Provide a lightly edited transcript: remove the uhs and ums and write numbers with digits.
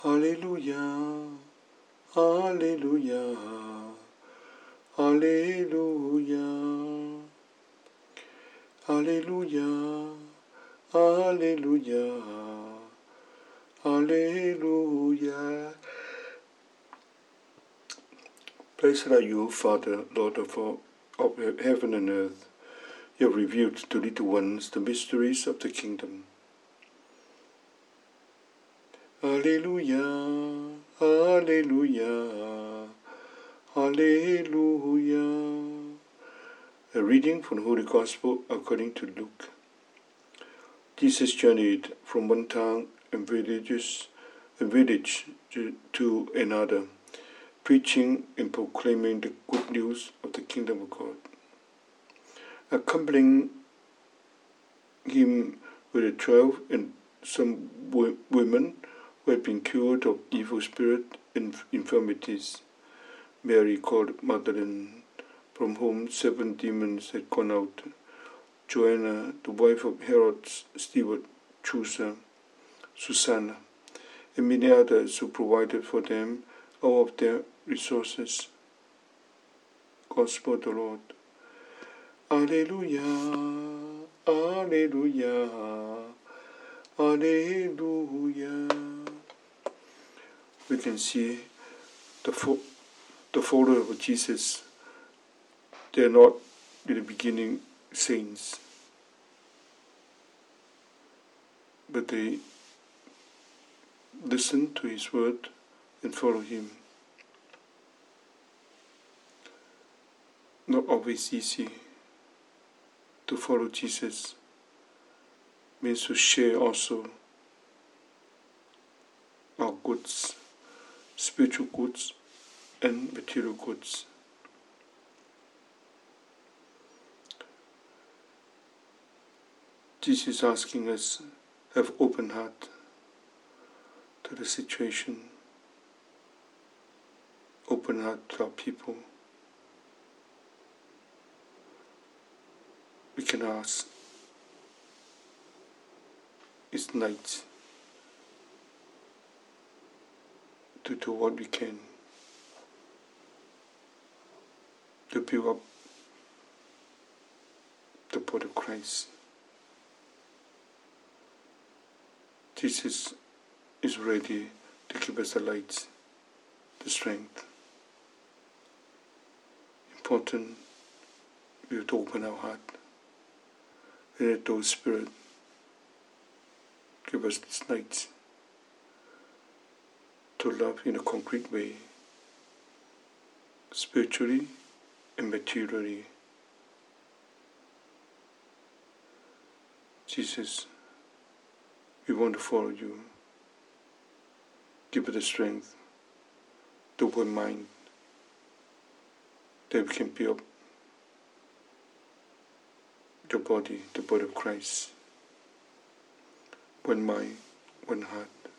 Hallelujah, Hallelujah, Hallelujah, Hallelujah, Hallelujah, Hallelujah. Blessed are you, Father, Lord of heaven and earth. You have revealed to little ones the mysteries of the kingdom. Hallelujah, Hallelujah, Hallelujah. A reading from the Holy Gospel according to Luke. Jesus journeyed from one town and village to another, preaching and proclaiming the good news of the kingdom of God. Accompanying him were the 12 and some women who had been cured of evil spirit and infirmities. Mary called Magdalene, from whom 7 demons had gone out, Joanna, the wife of Herod's steward, Chusa, Susanna, and many others who provided for them all of their resources. Gospel of the Lord. Alleluia, Alleluia, Alleluia. We can see the followers of Jesus. They are not in the beginning saints, but they listen to his word and follow him. Not always easy to follow Jesus. Means to share also our goods, spiritual goods and material goods. Jesus is asking us have open heart to the situation, open heart to our people. We can ask, it's night to do what we can to build up the body of Christ. Jesus is ready to give us the light, the strength. Important, we have to open our heart. And let the Holy Spirit give us this night to love in a concrete way, spiritually and materially. Jesus, we want to follow you. Give us the strength, the one mind, that we can build up the body of Christ. One mind, one heart.